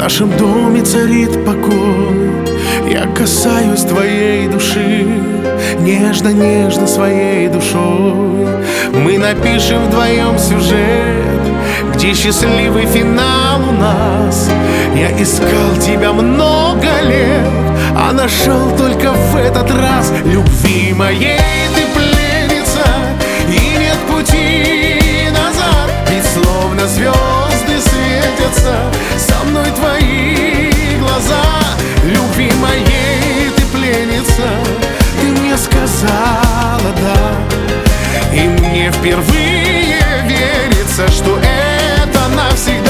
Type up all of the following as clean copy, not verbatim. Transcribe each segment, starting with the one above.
нашем доме царит покой. Я касаюсь твоей души, нежно-нежно своей душой. Мы напишем вдвоем сюжет, где счастливый финал у нас. Я искал тебя много лет, а нашел только в этот раз. Любви моей ты пленница, и нет пути назад. Ведь словно звезды светятся со мной твои глаза. Любви моей ты пленница, ты мне сказала да, и мне впервые верится, что это навсегда.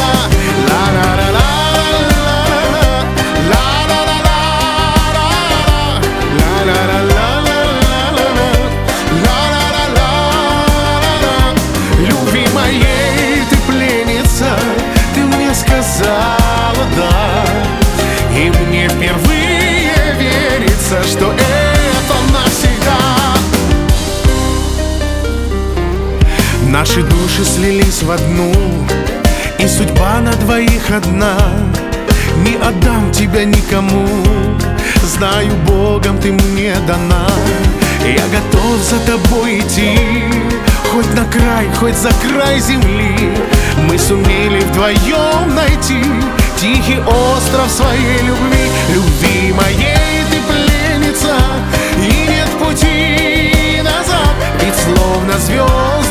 Любви моей ты пленница, ты мне сказала да, и мне впервые верится, что это навсегда. Наши души слились в одну, и судьба на двоих одна. Не отдам тебя никому, знаю, Богом ты мне дана. Я готов за тобой идти, хоть на край, хоть за край земли. Мы сумели вдвоем найти тихий остров своей любви. Любви моей ты пленница, и нет пути назад. Ведь словно звезд